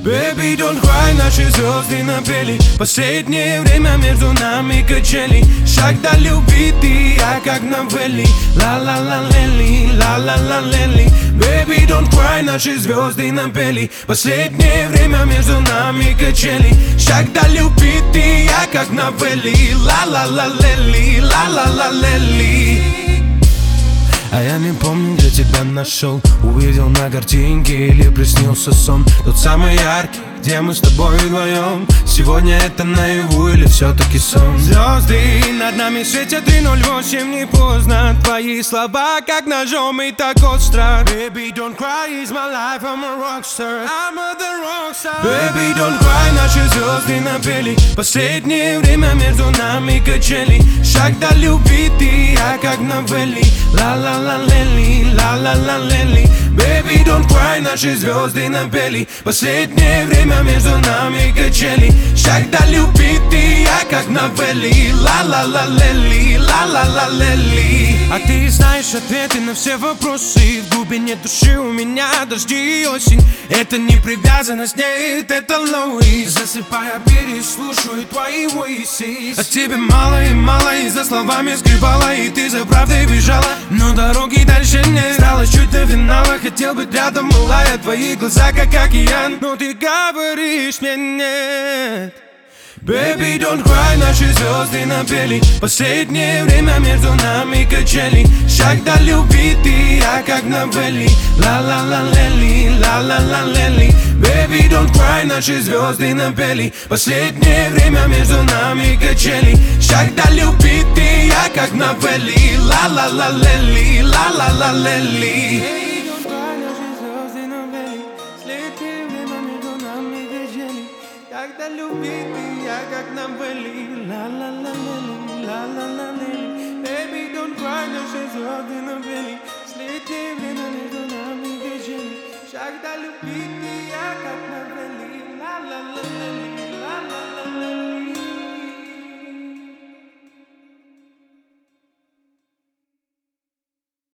Baby, don't cry, наши звезды напели. Последнее время между нами качели. Шаг до любви ты, я как новелли. Ла-ла-ла-лели, ла-ла-ла-лели. Baby, don't cry, наши звезды напели. Последнее время между нами качели. Шаг до любви ты, я как новелли. Ла-ла-ла-лели, ла-ла-ла-лели. А я не помню, где тебя нашел. Увидел на картинке или приснился сон. Тот самый яркий, где мы с тобой вдвоем. Сегодня это наяву или все-таки сон? Звезды над нами светят 3:08, не поздно. Твои слова как ножом и так остро. Baby, don't cry, it's my life, I'm a rockstar. I'm the rockstar. Baby, don't cry, наши звезды напели. Последнее время между нами качели. Шаг до любви ты, я как новелли. Ла-ла-ла-лели, ла-ла-ла-лели. Baby, don't cry, наши звезды напели. Последнее время между нами качели. Шаг до любви ты, я как новелли. Ла-ла-ла-лели, ла-ла-ла-лели. А ты знаешь ответы на все вопросы. В глубине души у меня дожди и осень. Это не привязанность, нет, это лоуи. Засыпая, переслушаю твои voices. От тебя мало и мало, и за словами скрывала. И ты за правдой бежала, но дороги дальше нет. Стала чуть до финала, хотел быть рядом, мылая твои глаза, как океан. Но ты говоришь мне нет. Baby, don't cry, наши звезды напели. Последнее время между нами качели. Шаг до любви ты, я как новелли. Ла-ла-ла-лели, ла-ла-ла-лели. Baby, don't cry, наши звезды напели. Последнее время между нами качели. Шаг до любви ты, я как новелли. Ла-ла-ла-лели, ла-ла-ла-лели. Когда любви ты, я как новелли. Ла-ла-ла-лели, ла-ла-ла-лели. Baby, don't cry, наши звезды напели. Следи время между нами качели. Шаг до любви ты, я как новелли. Ла-ла-ла-лели, ла-ла-ла-лели.